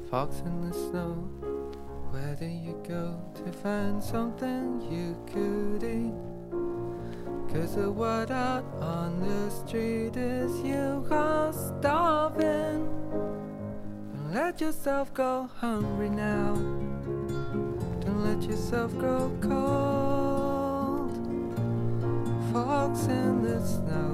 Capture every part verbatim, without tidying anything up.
Fox in the snow, where do you go to find something you could eat? Cause the word out on the street is you are starving. Don't let yourself go hungry now. Don't let yourself grow cold. Fox in the snow.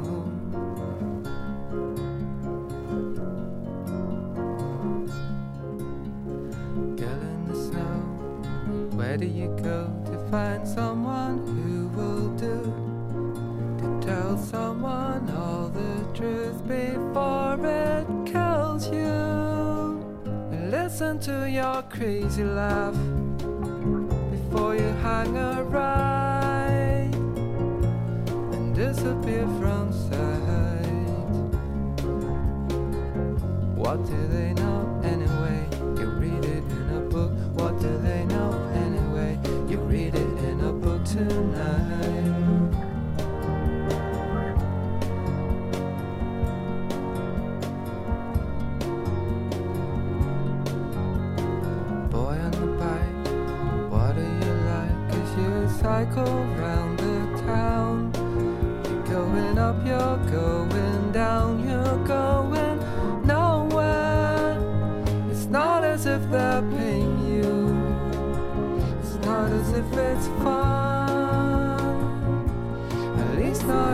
Girl in the snow, where do you go to find someone who will do? To tell someone all the truth before it kills you. And listen to your crazy laugh before you hang a right and disappear from sight. What do they know anyway? You read it in a book. What do they know anyway? You read it in a book tonight. Boy on the bike, what do you like? Cause you cycle round the town. You're going up, you're going down, you're going nowhere. It's not as if they're paying you. It's not as if it's fun. At least not